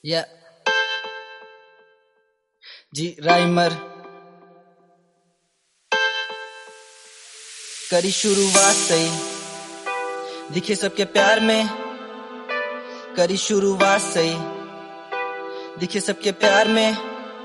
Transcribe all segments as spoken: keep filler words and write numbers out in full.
या जी राइमर करी शुरुआत सही, दिखे सबके प्यार में। करी शुरुआत सही, दिखे सबके प्यार में।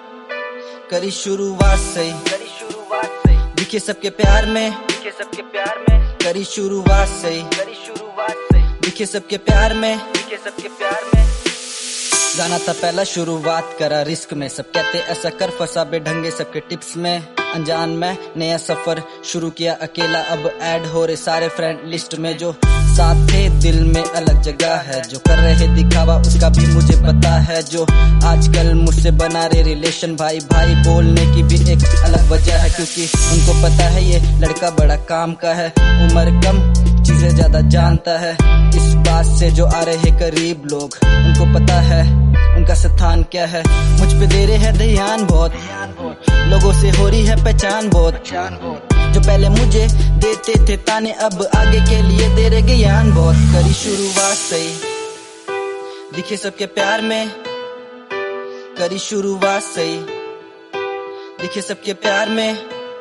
करी शुरुआत सही, करी शुरुआत सही, दिखे सबके प्यार में। दिखे सबके प्यार में। करी शुरुआत सही, करी शुरुआत सही, दिखे सबके प्यार में। दिखे सबके प्यार में। गाना था पहला, शुरुआत करा रिस्क में। सब कहते ऐसा कर, फंसा बेढंगे सबके टिप्स में। अनजान में नया सफर शुरू किया अकेला, अब ऐड हो रहे सारे फ्रेंड लिस्ट में। जो साथ थे दिल में अलग जगह है, जो कर रहे दिखावा उसका भी मुझे पता है। जो आजकल मुझसे बना रहे रिलेशन, भाई भाई बोलने की भी एक अलग वजह है। क्योंकि उनको पता है ये लड़का बड़ा काम का है, उम्र कम चीजें ज्यादा जानता है। इस बात से जो आ रहे करीब लोग, उनको पता है उनका स्थान क्या है। मुझ पे दे रहे हैं ध्यान बहुत, लोगों से हो रही है पहचान बहुत। जो पहले मुझे देते थे ताने, अब आगे के लिए दे रहे ज्ञान बहुत। करी शुरुआत सही, दिखे सबके प्यार में। करी शुरुआत सही, दिखे सबके प्यार में।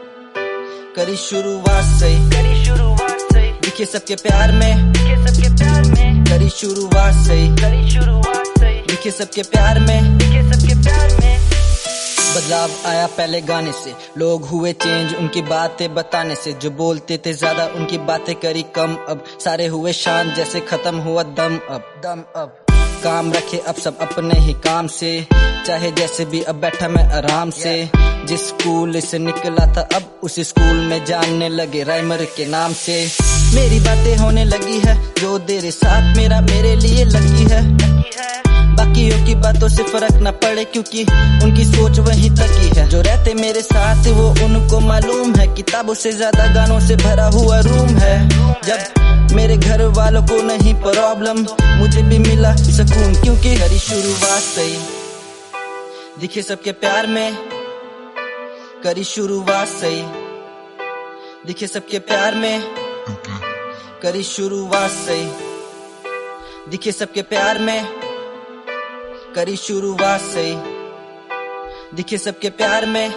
करी शुरुआत सही, करी शुरुआत सही, दिखे सबके प्यार में। दिखे सबके प्यार में। करी शुरुआत सही, करी शुरुआत सही, दिखे सबके प्यार में। दिखे सबके प्यार में। बदलाव आया पहले गाने से, लोग हुए चेंज उनकी बातें बताने से। जो बोलते थे ज्यादा उनकी बातें करी कम, अब सारे हुए शान जैसे खत्म हुआ दम अब। दम अब काम रखे अब सब अपने ही काम से, चाहे जैसे भी अब बैठा मैं आराम से। जिस स्कूल से निकला था अब उसी स्कूल में जानने लगे राइमर के नाम से। मेरी बातें होने लगी है, जो तेरे साथ मेरा मेरे लिए लगी है। बाकियों की बातों से फर्क न पड़े, क्योंकि उनकी सोच वहीं तक ही है। जो रहते मेरे साथ वो उनको मालूम है, किताबों से ज्यादा गानों से भरा हुआ रूम है। जब मेरे घर वालों को नहीं प्रॉब्लम, मुझे भी मिला सुकून। क्योंकि करी शुरुआत सही, दिखे सबके प्यार में। करी शुरुआत सही, दिखे सबके प्यार में। करी शुरुआत सही, दिखे सबके प्यार में। करी शुरुआत सही, दिखे सबके प्यार में।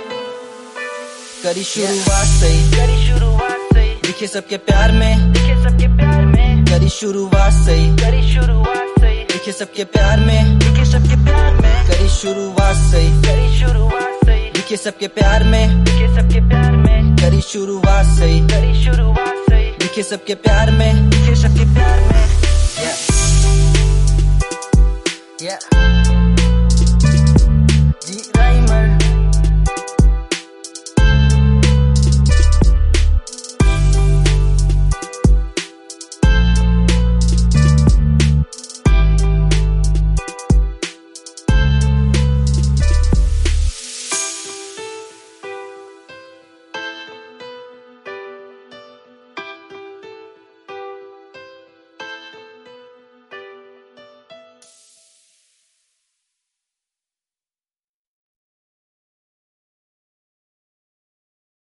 करी शुरुआत सही, करी शुरुआत सही, दिखे सबके प्यार में। दिखे सबके प्यार में। करी शुरुआत सही, करी शुरुआत सही, दिखे सबके प्यार में। दिखे सबके प्यार में। करी शुरुआत सही, करी शुरुआत सही, दिखे सबके प्यार में। दिखे सबके प्यार में। करी शुरुआत सही, करी शुरुआत सही, दिखे सबके प्यार में। दिखे सबके प्यार में। Yeah. Yeah.